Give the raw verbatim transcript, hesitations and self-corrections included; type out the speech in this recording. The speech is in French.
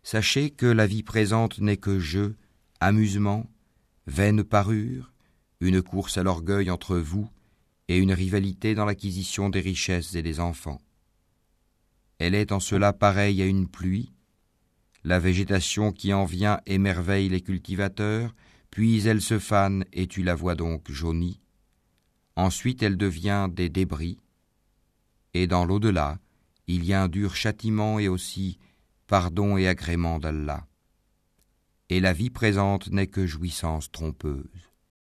Sachez que la vie présente n'est que jeu, amusement, vaine parure, une course à l'orgueil entre vous et une rivalité dans l'acquisition des richesses et des enfants. Elle est en cela pareille à une pluie. La végétation qui en vient émerveille les cultivateurs, puis elle se fane et tu la vois donc jaunie. Ensuite elle devient des débris. Et dans l'au-delà, il y a un dur châtiment et aussi pardon et agrément d'Allah. Et la vie présente n'est que jouissance trompeuse.